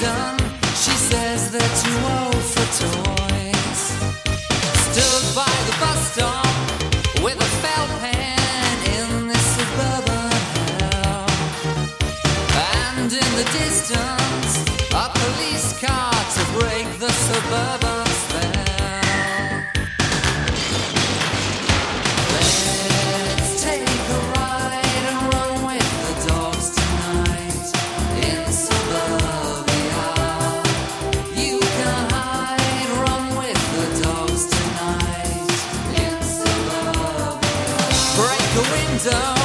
London, she says they're too old for toys. Stood by the bus stop with a felt pen in this suburban hell. And in the distance, a police car to break the suburban spell. Let's take a ride and run with the dogs tonight in suburbia. You can hide, run with the dogs tonight in suburbia. Break a window